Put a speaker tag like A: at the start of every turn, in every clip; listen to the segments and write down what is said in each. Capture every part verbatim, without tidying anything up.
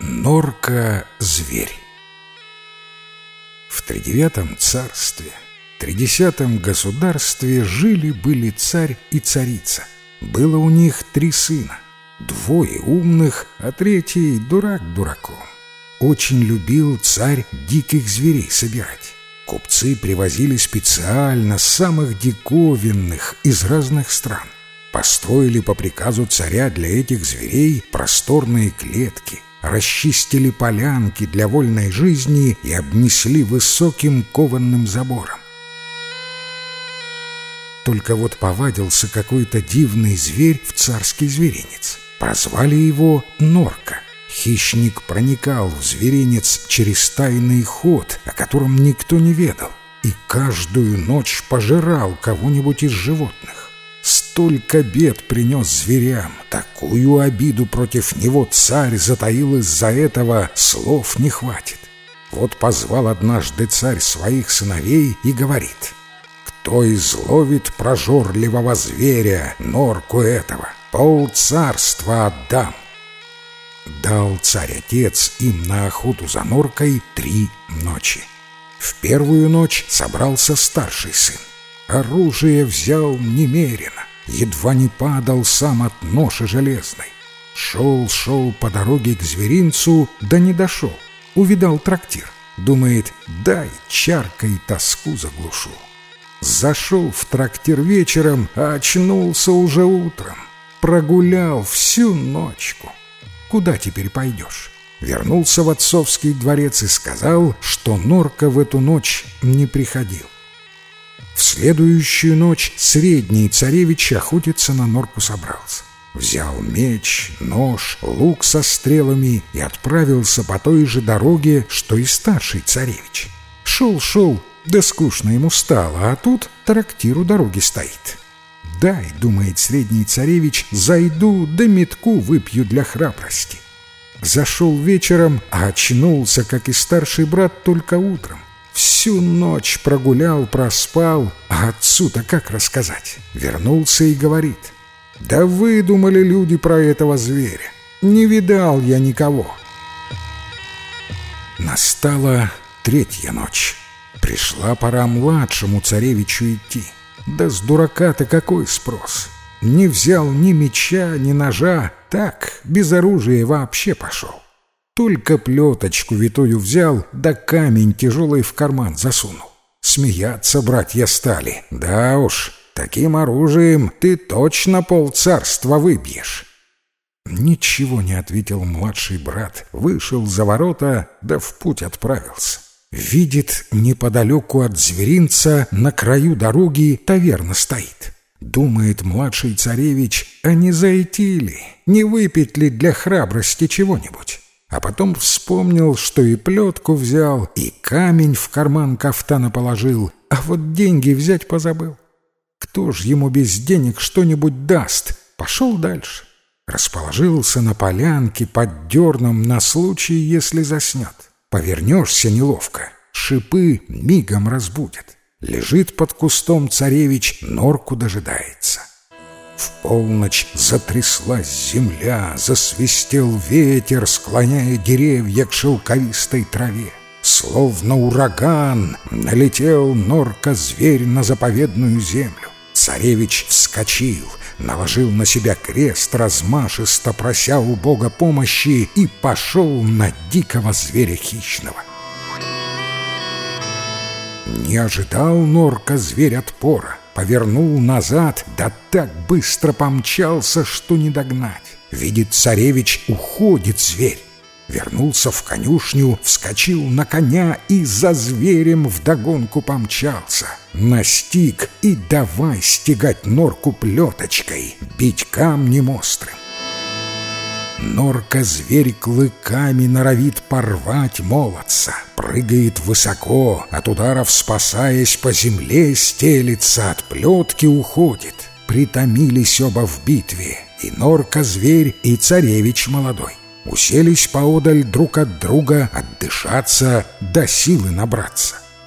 A: Норка-зверь. В тридевятом царстве, тридесятом государстве жили-были царь и царица. Было у них три сына, двое умных, а третий дурак дураком. Очень любил царь диких зверей собирать. Купцы привозили специально самых диковинных из разных стран. Построили по приказу царя для этих зверей просторные клетки, расчистили полянки для вольной жизни и обнесли высоким кованым забором. Только вот повадился какой-то дивный зверь в царский зверинец. Прозвали его Норка. Хищник проникал в зверинец через тайный ход, о котором никто не ведал, и каждую ночь пожирал кого-нибудь из животных. Столько бед принес зверям, такую обиду против него царь затаил из-за этого, слов не хватит. Вот позвал однажды царь своих сыновей и говорит: «Кто изловит прожорливого зверя, Норку этого, полцарства отдам». Дал царь-отец им на охоту за Норкой три ночи. В первую ночь собрался старший сын. Оружие взял немерено, едва не падал сам от ноши железной. Шел-шел по дороге к зверинцу, да не дошел. Увидал трактир. Думает, дай чаркой тоску заглушу. Зашел в трактир вечером, а очнулся уже утром. Прогулял всю ночку. Куда теперь пойдешь? Вернулся в отцовский дворец и сказал, что Норка в эту ночь не приходил. В следующую ночь средний царевич охотиться на Норку собрался. Взял меч, нож, лук со стрелами и отправился по той же дороге, что и старший царевич. Шел-шел, да скучно ему стало, а тут трактир у дороги стоит. «Дай, — думает средний царевич, — зайду, да метку выпью для храбрости». Зашел вечером, а очнулся, как и старший брат, только утром. Всю ночь прогулял, проспал, а отцу-то как рассказать? Вернулся и говорит: «Да выдумали люди про этого зверя. Не видал я никого». Настала третья ночь. Пришла пора младшему царевичу идти. Да с дурака-то какой спрос? Не взял ни меча, ни ножа, так, без оружия вообще пошел. Только плеточку витую взял, да камень тяжелый в карман засунул. Смеяться братья стали. Да уж, таким оружием ты точно полцарства выбьешь. Ничего не ответил младший брат, вышел за ворота, да в путь отправился. Видит, неподалеку от зверинца на краю дороги таверна стоит. Думает младший царевич, а не зайти ли, не выпить ли для храбрости чего-нибудь? А потом вспомнил, что и плетку взял, и камень в карман кафтана положил, а вот деньги взять позабыл. Кто ж ему без денег что-нибудь даст? Пошел дальше. Расположился на полянке под дерном на случай, если заснет. Повернешься неловко, шипы мигом разбудят. Лежит под кустом царевич, Норку дожидается. В полночь затряслась земля, засвистел ветер, склоняя деревья к шелковистой траве. Словно ураган налетел Норка-зверь на заповедную землю. Царевич вскочил, наложил на себя крест, размашисто прося у Бога помощи, и пошел на дикого зверя хищного. Не ожидал Норка-зверь отпора, повернул назад, да так быстро помчался, что не догнать. Видит царевич, уходит зверь. Вернулся в конюшню, вскочил на коня и за зверем вдогонку помчался. Настиг и давай стегать Норку плеточкой, бить камнем острым. Норка-зверь клыками норовит порвать молодца, прыгает высоко, от ударов спасаясь, по земле стелится, от плетки уходит. Притомились оба в битве, и Норка-зверь, и царевич молодой. Уселись поодаль друг от друга отдышаться, до силы набраться.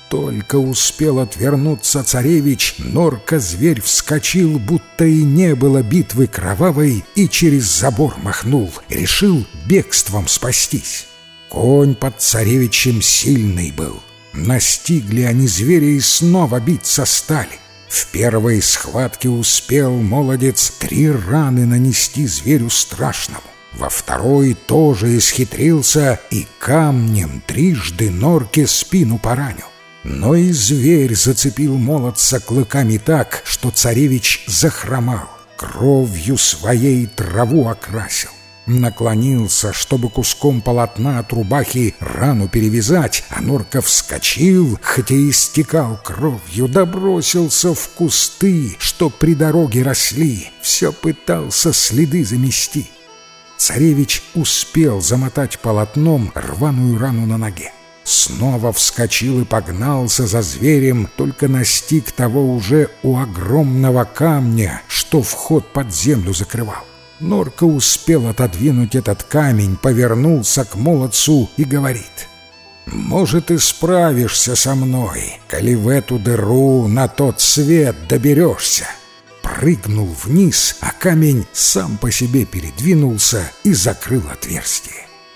A: Только успел отвернуться царевич, норка-зверь вскочил, будто и не было битвы кровавой, и через забор махнул, решил бегством спастись. Конь под царевичем сильный был. Настигли они зверя и снова биться стали. В первой схватке успел молодец три раны нанести зверю страшному. Во второй тоже исхитрился и камнем трижды норке спину поранил. Но и зверь зацепил молодца клыками так, что царевич захромал, кровью своей траву окрасил. Наклонился, чтобы куском полотна от рубахи рану перевязать, а норка вскочил, хотя и истекал кровью, да бросился в кусты, что при дороге росли, все пытался следы замести. Царевич успел замотать полотном рваную рану на ноге. Снова вскочил и погнался за зверем, только настиг того уже у огромного камня, что вход под землю закрывал. Норка успел отодвинуть этот камень, повернулся к молодцу и говорит: «Может, и справишься со мной, коли в эту дыру на тот свет доберешься». Прыгнул вниз, а камень сам по себе передвинулся и закрыл отверстие.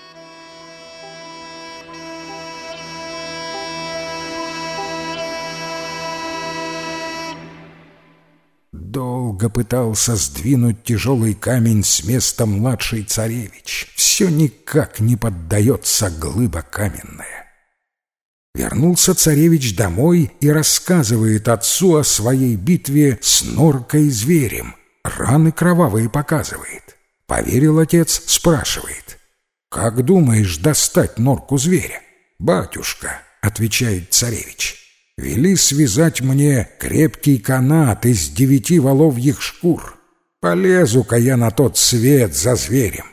A: Долго пытался сдвинуть тяжелый камень с места младший царевич. Все никак не поддается глыба каменная. Вернулся царевич домой и рассказывает отцу о своей битве с норкой и зверем. Раны кровавые показывает. Поверил отец, спрашивает: «Как думаешь достать норку зверя?» «Батюшка», — отвечает царевич, — «вели связать мне крепкий канат из девяти воловьих шкур. Полезу-ка я на тот свет за зверем».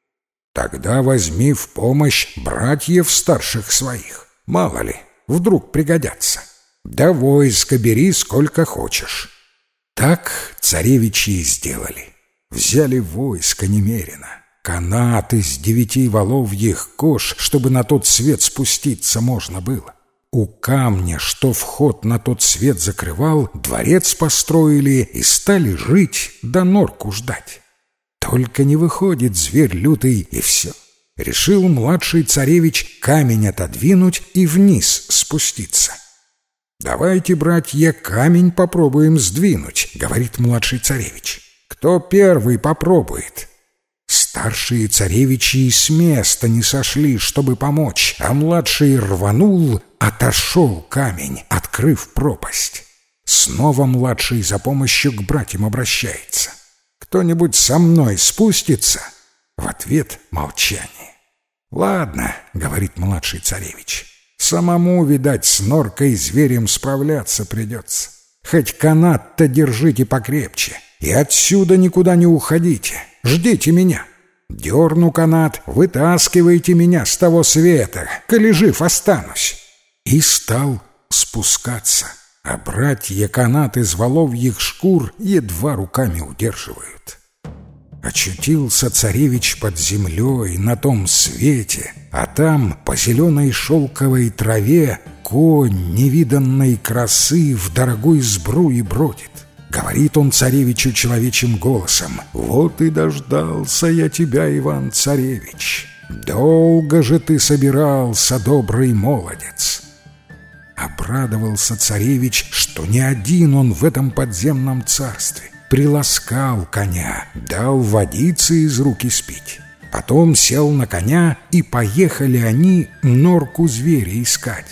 A: «Тогда возьми в помощь братьев старших своих. Мало ли, вдруг пригодятся. Да войска бери сколько хочешь». Так царевичи и сделали. Взяли войско немерено. Канат из девяти воловьих кож, чтобы на тот свет спуститься можно было. У камня, что вход на тот свет закрывал, дворец построили и стали жить да норку ждать. Только не выходит зверь лютый, и все. Решил младший царевич камень отодвинуть и вниз спуститься. «Давайте, братья, камень попробуем сдвинуть», — говорит младший царевич. «Кто первый попробует?» Старшие царевичи и с места не сошли, чтобы помочь, а младший рванул, отошел камень, открыв пропасть. Снова младший за помощью к братьям обращается. «Кто-нибудь со мной спустится?» В ответ молчание. «Ладно», — говорит младший царевич, — «самому, видать, с норкой и зверем справляться придется. Хоть канат-то держите покрепче, и отсюда никуда не уходите, ждите меня. Дерну канат, вытаскивайте меня с того света, коли жив останусь». И стал спускаться, а братья канат из воловьих шкур едва руками удерживают. Очутился царевич под землей на том свете, а там по зеленой шелковой траве конь невиданной красы в дорогой сбруе бродит. Говорит он царевичу человечьим голосом: «Вот и дождался я тебя, Иван-царевич. Долго же ты собирался, добрый молодец». Обрадовался царевич, что не один он в этом подземном царстве. Приласкал коня, дал водицы из рук испить. Потом сел на коня, и поехали они норку зверя искать.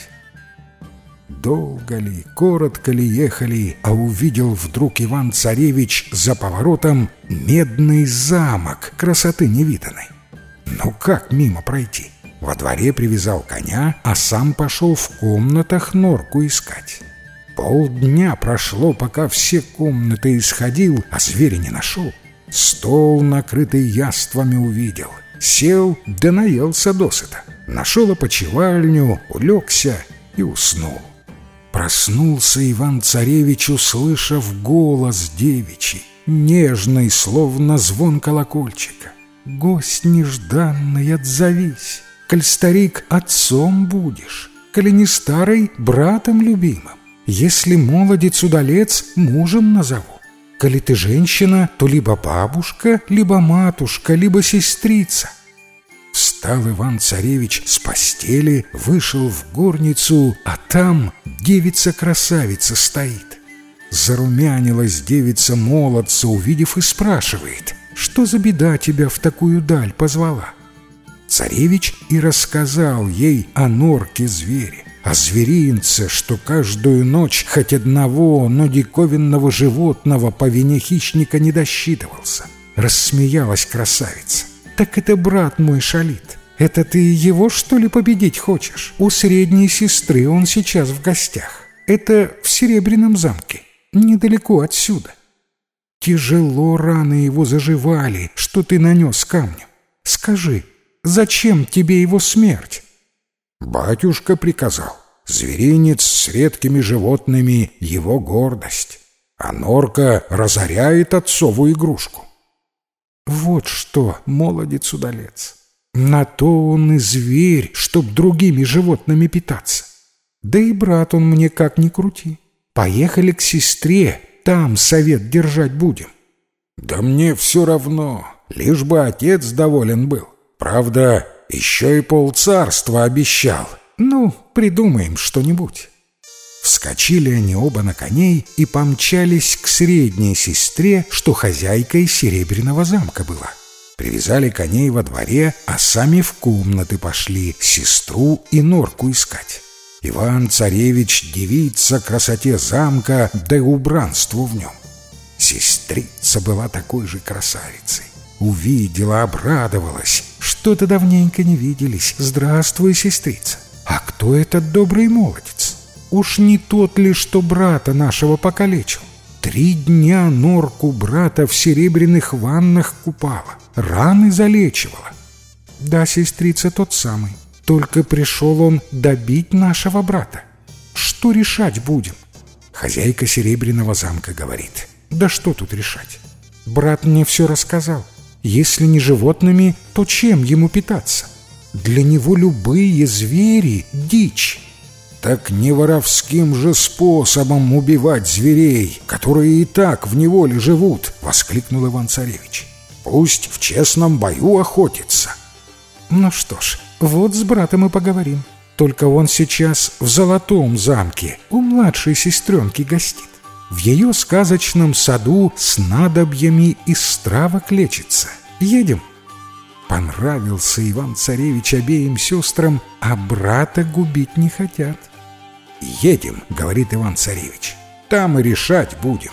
A: Долго ли, коротко ли ехали, а увидел вдруг Иван-царевич за поворотом медный замок красоты невиданной. Ну как мимо пройти? Во дворе привязал коня, а сам пошел в комнатах норку искать. Полдня прошло, пока все комнаты исходил, а зверя не нашел. Стол, накрытый яствами, увидел. Сел, да наелся досыта. Нашел опочивальню, улегся и уснул. Проснулся Иван-царевич, услышав голос девичий, нежный, словно звон колокольчика. «Гость нежданный, отзовись, коль старик отцом будешь, коли не старый, братом любимым. Если молодец удалец, мужем назову. Коли ты женщина, то либо бабушка, либо матушка, либо сестрица. Встал Иван-царевич с постели, вышел в горницу, а там девица-красавица стоит. Зарумянилась девица молодца, увидев, и спрашивает: «Что за беда тебя в такую даль позвала?» Царевич и рассказал ей о норке-звере, о зверинце, что каждую ночь хоть одного, но диковинного животного по вине хищника не досчитывался. Рассмеялась красавица: «Так это брат мой шалит. Это ты его, что ли, победить хочешь? У средней сестры он сейчас в гостях. Это в Серебряном замке, недалеко отсюда. Тяжело раны его заживали, что ты нанес камнем. Скажи, зачем тебе его смерть?» «Батюшка приказал. Зверинец с редкими животными — его гордость, а норка разоряет отцову игрушку». «Вот что, молодец-удалец, на то он и зверь, чтоб другими животными питаться. Да и брат он мне как ни крути. Поехали к сестре, там совет держать будем». «Да мне все равно, лишь бы отец доволен был. Правда, еще и полцарства обещал. Ну, придумаем что-нибудь». Вскочили они оба на коней и помчались к средней сестре, что хозяйкой Серебряного замка была. Привязали коней во дворе, а сами в комнаты пошли сестру и норку искать. Иван-царевич дивится красоте замка да и убранству в нем. Сестрица была такой же красавицей. Увидела, обрадовалась. «Что-то давненько не виделись. Здравствуй, сестрица. А кто этот добрый молодец? Уж не тот ли, что брата нашего покалечил? Три дня норку брата в серебряных ваннах купала, раны залечивала». «Да, сестрица, тот самый. Только пришел он добить нашего брата. Что решать будем?» Хозяйка Серебряного замка говорит: «Да что тут решать? Брат мне все рассказал. Если не животными, то чем ему питаться? Для него любые звери — дичь». «Так не воровским же способом убивать зверей, которые и так в неволе живут!» — воскликнул Иван-царевич. «Пусть в честном бою охотится». «Ну что ж, вот с братом и поговорим. Только он сейчас в Золотом замке у младшей сестренки гостит. В ее сказочном саду снадобьями из травок лечится. Едем?» Понравился Иван-царевич обеим сестрам, а брата губить не хотят. «Едем», — говорит Иван-царевич, — «там и решать будем».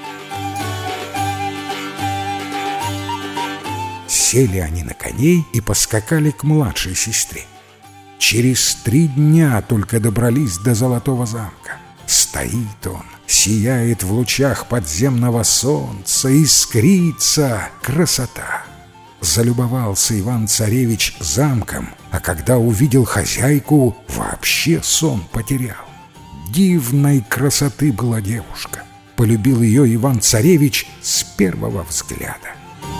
A: Сели они на коней и поскакали к младшей сестре. Через три дня только добрались до Золотого замка. Стоит он, сияет в лучах подземного солнца, искрится красота. Залюбовался Иван-царевич замком, а когда увидел хозяйку, вообще сон потерял. Дивной красоты была девушка. Полюбил ее Иван-царевич с первого взгляда.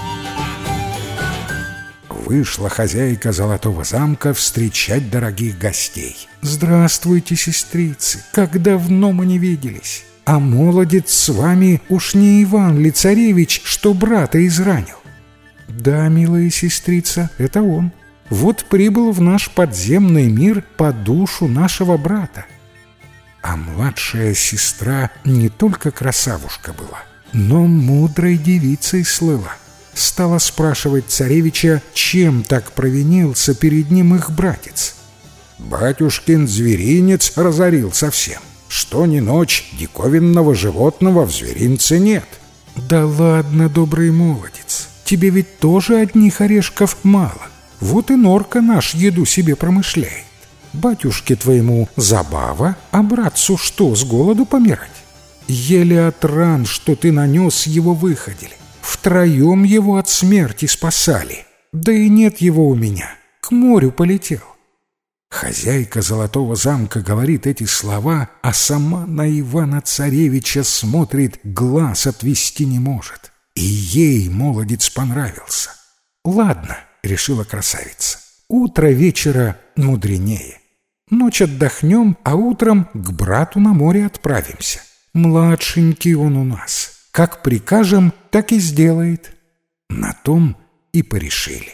A: Вышла хозяйка Золотого замка встречать дорогих гостей. «Здравствуйте, сестрицы! Как давно мы не виделись! А молодец с вами уж не Иван ли царевич, что брата изранил?» «Да, милая сестрица, это он. Вот прибыл в наш подземный мир по душу нашего брата». А младшая сестра не только красавушка была, но мудрой девицей слыла. Стала спрашивать царевича, чем так провинился перед ним их братец. «Батюшкин зверинец разорил совсем. Что ни ночь, диковинного животного в зверинце нет». «Да ладно, добрый молодец, тебе ведь тоже одних орешков мало. Вот и норка наш еду себе промышляет. Батюшке твоему забава, а братцу что, с голоду помирать? Еле от ран, что ты нанес, его выходили. Втроем его от смерти спасали. Да и нет его у меня, к морю полетел». Хозяйка Золотого замка говорит эти слова, а сама на Ивана-царевича смотрит, глаз отвести не может. И ей молодец понравился. «Ладно», — решила красавица, — «утро вечера мудренее. Ночь отдохнем, а утром к брату на море отправимся. Младшенький он у нас. Как прикажем, так и сделает». На том и порешили.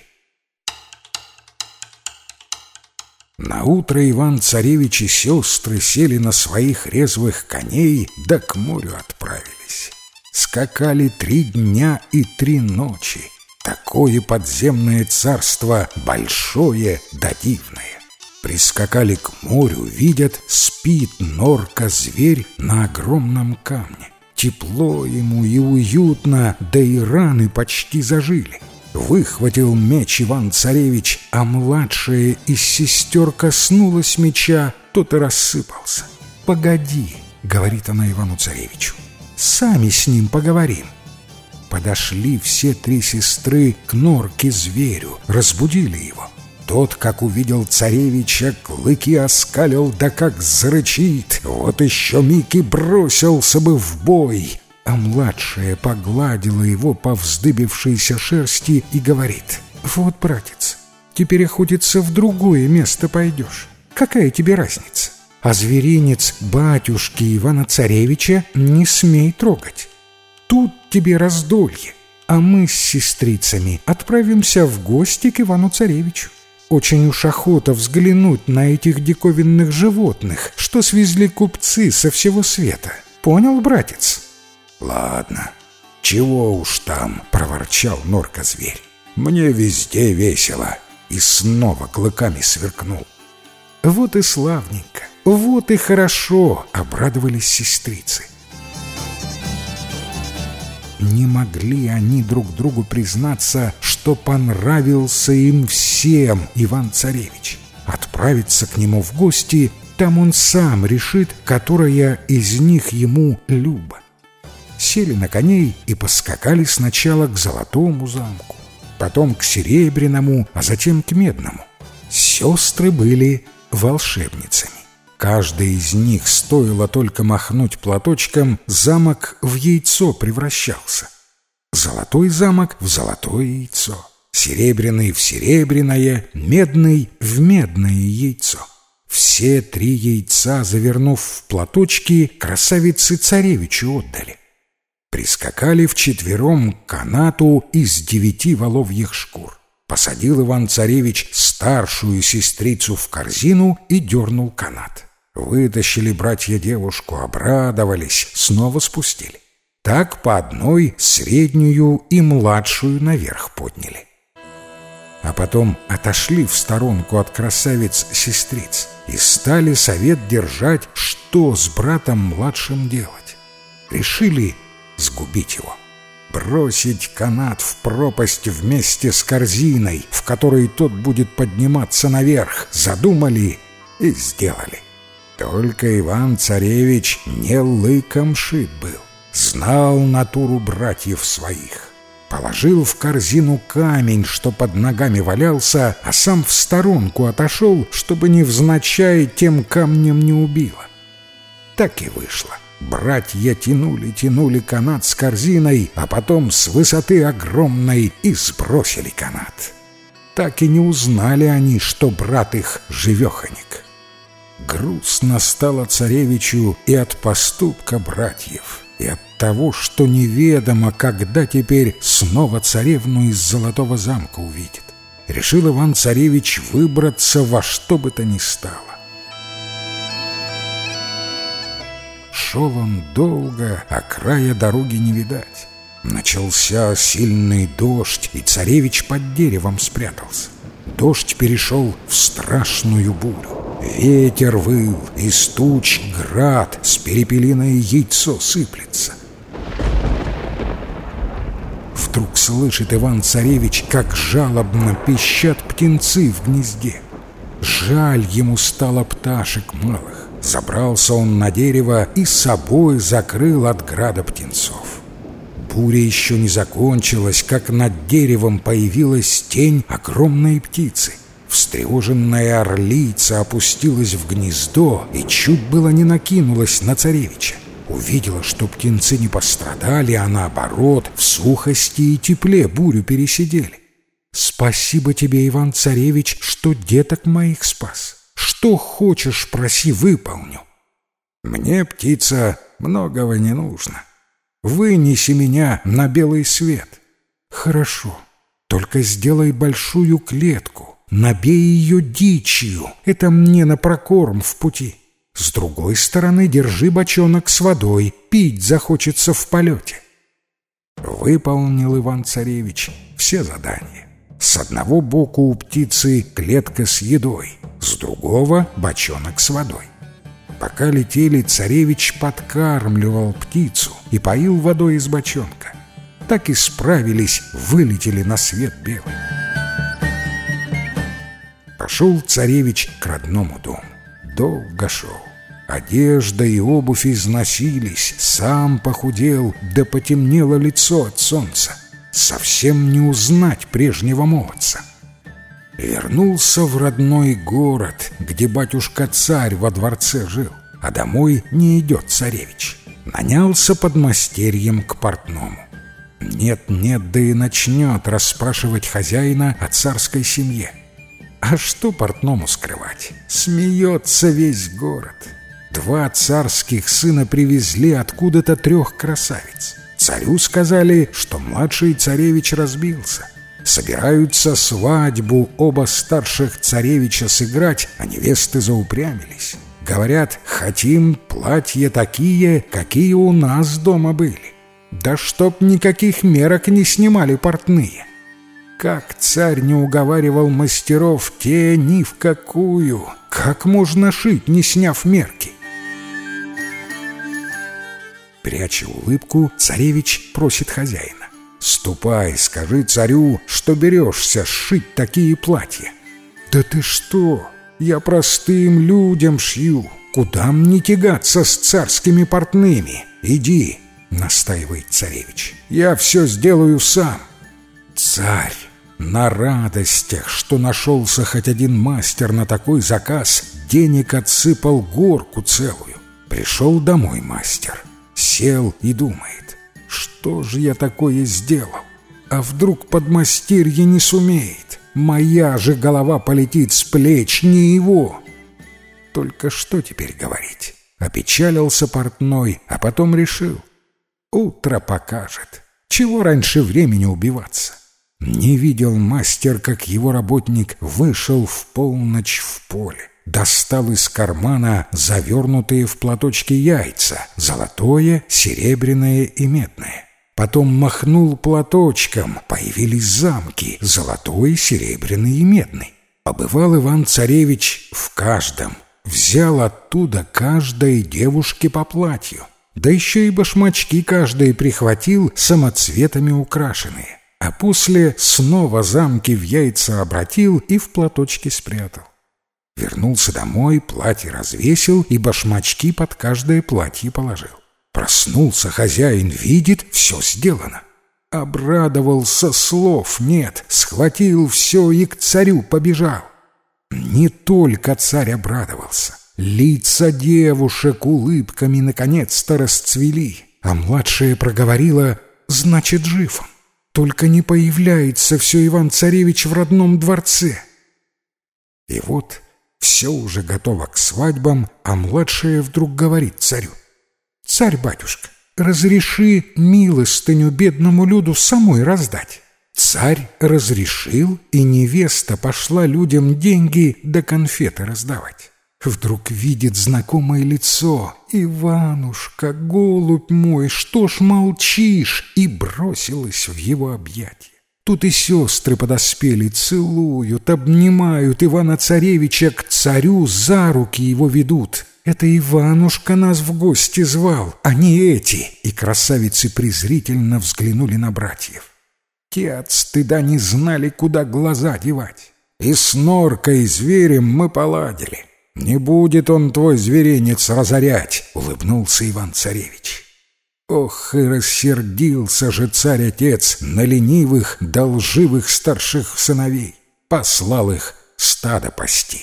A: Наутро Иван-царевич и сестры сели на своих резвых коней, да к морю отправились. Скакали три дня и три ночи. Такое подземное царство большое да дивное. Прискакали к морю, видят, спит норка-зверь на огромном камне. Тепло ему и уютно, да и раны почти зажили. Выхватил меч Иван-царевич, а младшая из сестер коснулась меча, тот и рассыпался. «Погоди», — говорит она Ивану-царевичу, — «сами с ним поговорим». Подошли все три сестры к норке-зверю, разбудили его. Тот, как увидел царевича, клыки оскалил, да как зарычит, вот еще миг и бросился бы в бой. А младшая погладила его по вздыбившейся шерсти и говорит: «Вот, братец, теперь охотиться в другое место пойдешь. Какая тебе разница? А зверинец батюшки Ивана-царевича не смей трогать. Тут тебе раздолье, а мы с сестрицами отправимся в гости к Ивану-царевичу. Очень уж охота взглянуть на этих диковинных животных, что свезли купцы со всего света. Понял, братец?»
B: «Ладно, чего уж там», — проворчал норка-зверь. «Мне везде весело». И снова клыками сверкнул.
A: «Вот и славненько, вот и хорошо», — обрадовались сестрицы. Не могли они друг другу признаться, что понравился им всем Иван-царевич. Отправиться к нему в гости, там он сам решит, которая из них ему люба. Сели на коней и поскакали сначала к Золотому замку, потом к Серебряному, а затем к Медному. Сестры были волшебницами. Каждая из них, стоило только махнуть платочком, замок в яйцо превращался. Золотой замок в золотое яйцо, серебряный в серебряное, медный в медное яйцо. Все три яйца, завернув в платочки, красавице-царевичу отдали. Прискакали вчетвером к канату из девяти воловьих шкур. Посадил Иван-царевич старшую сестрицу в корзину и дернул канат. Вытащили братья девушку, обрадовались, снова спустили. Так по одной среднюю и младшую наверх подняли. А потом отошли в сторонку от красавиц-сестриц и стали совет держать, что с братом младшим делать. Решили сгубить его. Бросить канат в пропасть вместе с корзиной, в которой тот будет подниматься наверх, задумали и сделали. Только Иван-царевич не лыком шит был, знал натуру братьев своих. Положил в корзину камень, что под ногами валялся, а сам в сторонку отошел, чтобы невзначай тем камнем не убило. Так и вышло. Братья тянули-тянули канат с корзиной, а потом с высоты огромной и сбросили канат. Так и не узнали они, что брат их живеханик. Грустно стало царевичу и от поступка братьев, и от того, что неведомо, когда теперь снова царевну из Золотого замка увидит. Решил Иван-царевич выбраться во что бы то ни стало. Шел он долго, а края дороги не видать. Начался сильный дождь, и царевич под деревом спрятался. Дождь перешел в страшную бурю. Ветер выл, из туч град, с перепелиное яйцо сыплется. Вдруг слышит Иван-царевич, как жалобно пищат птенцы в гнезде. Жаль ему стало пташек малых. Забрался он на дерево и собой закрыл от града птенцов. Буря еще не закончилась, как над деревом появилась тень огромной птицы. Встревоженная орлица опустилась в гнездо и чуть было не накинулась на царевича. Увидела, что птенцы не пострадали, а наоборот, в сухости и тепле бурю пересидели. «Спасибо тебе, Иван-царевич, что деток моих спас. Что хочешь, проси, выполню».
B: «Мне, птица, многого не нужно.
A: Вынеси меня на белый свет». «Хорошо, только сделай большую клетку, набей ее дичью, это мне на прокорм в пути. С другой стороны держи бочонок с водой, пить захочется в полете».
B: Выполнил Иван-царевич все задания. С одного боку у птицы клетка с едой, с другого — бочонок с водой. Пока летели, царевич подкармливал птицу и поил водой из бочонка. Так и справились, вылетели на свет белый. Пошел царевич к родному дому. Долго шел. Одежда и обувь износились, сам похудел, да потемнело лицо от солнца. Совсем не узнать прежнего молодца. Вернулся в родной город, где батюшка-царь во дворце жил, а домой не идет царевич. Нанялся подмастерьем к портному. Нет-нет, да и начнет расспрашивать хозяина о царской семье. А что портному скрывать? Смеется весь город. Два царских сына привезли откуда-то трех красавиц. Царю сказали, что младший царевич разбился. Собираются свадьбу оба старших царевича сыграть, а невесты заупрямились. Говорят, хотим платья такие, какие у нас дома были. Да чтоб никаких мерок не снимали портные. Как царь не уговаривал мастеров, те ни в какую. Как можно шить, не сняв мерки? Пряча улыбку, царевич просит хозяина: «Ступай, скажи царю, что берешься сшить такие платья». «Да ты что? Я простым людям шью. Куда мне тягаться с царскими портными? Иди», — настаивает царевич, — «я все сделаю сам». Царь на радостях, что нашелся хоть один мастер на такой заказ, денег отсыпал горку целую. Пришел домой мастер, сел и думает: что же я такое сделал? А вдруг подмастерье не сумеет? Моя же голова полетит с плеч, не его. Только что теперь говорить? Опечалился портной, а потом решил: утро покажет. Чего раньше времени убиваться? Не видел мастер, как его работник вышел в полночь в поле. Достал из кармана завернутые в платочки яйца, золотое, серебряное и медное. Потом махнул платочком, появились замки, золотой, серебряный и медный. Побывал Иван-царевич в каждом, взял оттуда каждой девушке по платью, да еще и башмачки каждой прихватил, самоцветами украшенные, а после снова замки в яйца обратил и в платочки спрятал. Вернулся домой, платье развесил и башмачки под каждое платье положил. Проснулся хозяин, видит, все сделано. Обрадовался, слов нет, схватил все и к царю побежал. Не только царь обрадовался. Лица девушек улыбками наконец-то расцвели, а младшая проговорила: «Значит, жив он. Только не появляется все Иван-царевич в родном дворце». И вот все уже готово к свадьбам, а младшая вдруг говорит царю: «Царь-батюшка, разреши милостыню бедному люду самой раздать». Царь разрешил, и невеста пошла людям деньги да конфеты раздавать. Вдруг видит знакомое лицо: «Иванушка, голубь мой, что ж молчишь?» И бросилась в его объятия. Тут и сестры подоспели, целуют, обнимают Ивана-царевича, к царю за руки его ведут. «Это Иванушка нас в гости звал, а не эти!» И красавицы презрительно взглянули на братьев. Те от стыда не знали, куда глаза девать. «И с Норкой, зверем, мы поладили. Не будет он твой зверинец разорять», — улыбнулся Иван-царевич. Ох, и рассердился же царь-отец на ленивых, долживых старших сыновей. Послал их стадо пасти.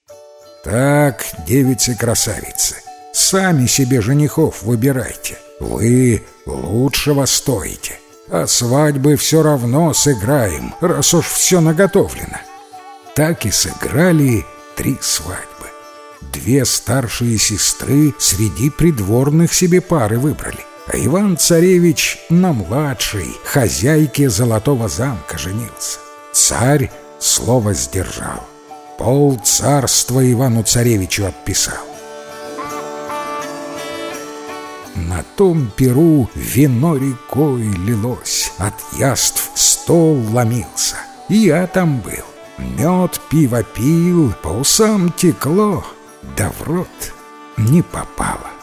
B: «Так, девицы-красавицы, сами себе женихов выбирайте. Вы лучшего стоите. А свадьбы все равно сыграем, раз уж все наготовлено». Так и сыграли три свадьбы.
A: Две старшие сестры среди придворных себе пары выбрали, а Иван-царевич на младшей, хозяйке Золотого замка, женился. Царь слово сдержал, пол царства Ивану-царевичу отписал. На том пиру вино рекой лилось, от яств стол ломился. И я там был, мед, пиво пил, по усам текло, да в рот не попало.